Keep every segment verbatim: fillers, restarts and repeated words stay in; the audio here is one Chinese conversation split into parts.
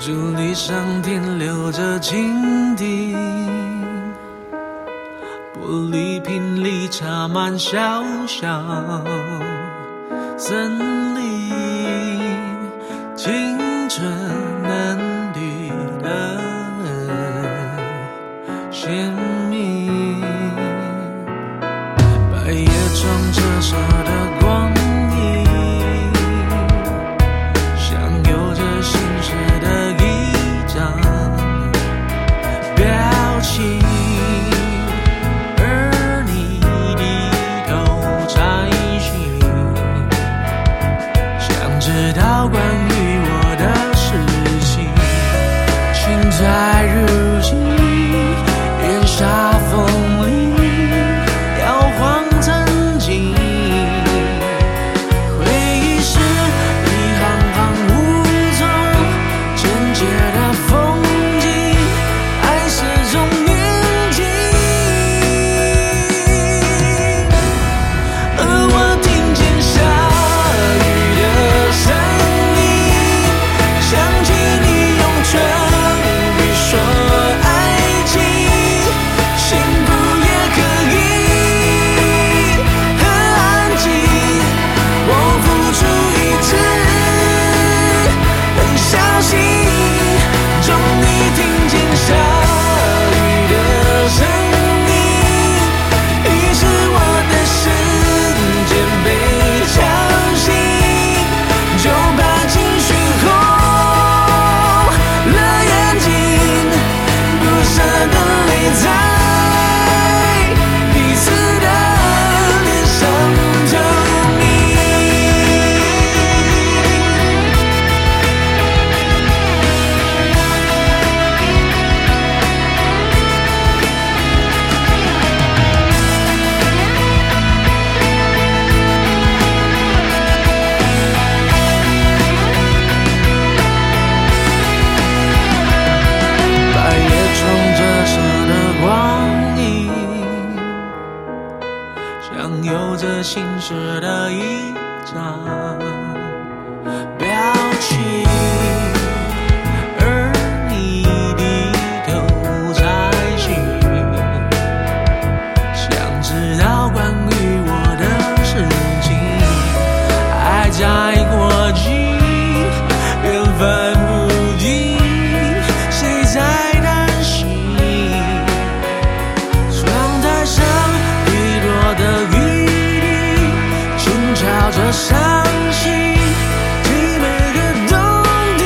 竹篱上停留着蜻蜓，玻璃瓶里插满小小森林，青春嫩绿的鲜明，白叶窗折射的光影，像有着心事的一张表情，而你低头摘星，想知道关于我的事情，请在日记烟沙风里摇晃曾经，回忆是一行行无踪简洁的风景，爱是种宁静，而我听见下雨的声音，想起你用唇语说爱情，幸福也可以很安静，我付出一直很小心，终于听见下雨的声音，于是我的世界被敲醒，就怕情绪红了眼睛，不舍的泪在彼此的脸上透明。白叶窗折射的光影，像有着心事的一张表情，而你低头摘星，想知道关于我的事情，爱在过境，缘分不尽，谁在担心？窗台上滴落的雨滴，轻敲着伤心，替每个冬天，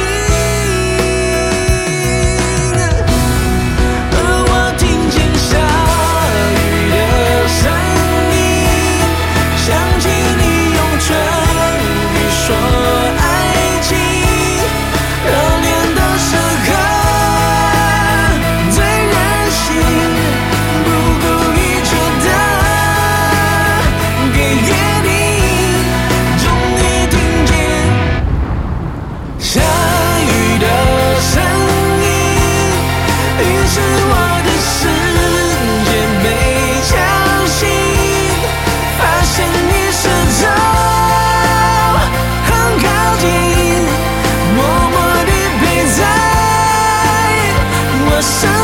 而我听见下雨的声音，想起你用唇语说爱情，热恋的时刻最任性，不顾一切的给约定，终于听见下雨的声音，于是我的世界被敲醒，发现你始终很靠近，默默地陪在我身